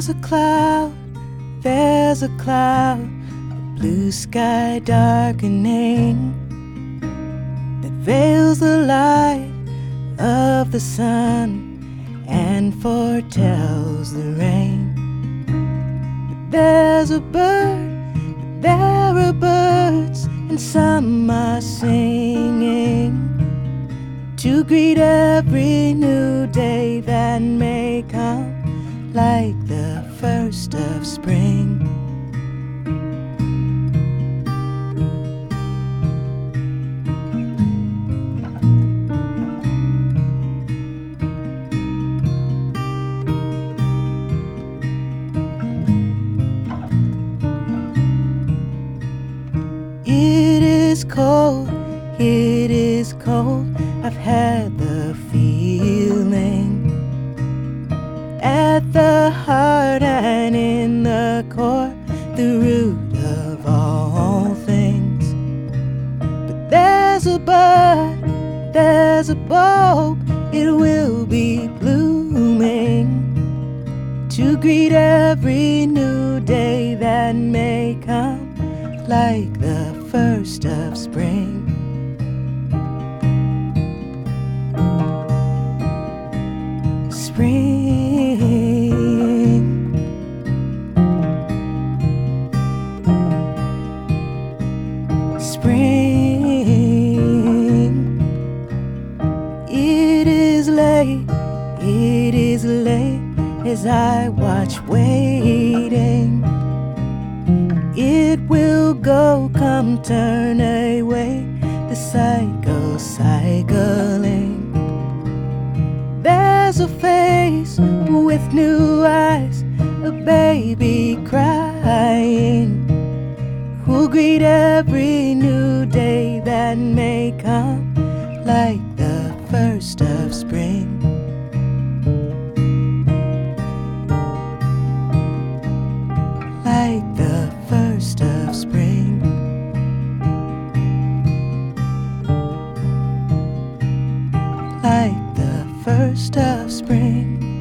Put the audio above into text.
there's a cloud, blue sky darkening, that veils the light of the sun and foretells the rain. But there's a bird, there are birds, and some are singing to greet every new day that may come, like the first of spring. It is cold, I've had the feeling at the heart and in the core, the root of all things. But there's a bud, there's a bulb, it will be blooming to greet every new day that may come, like the first of spring. Spring, spring. It is late as I watch waiting. It will go, come turn away, the cycle cycling. There's a face with new eyes, a baby crying, who'll greet every new day that may come, like the first of spring. Like the first of spring. Like the first of spring.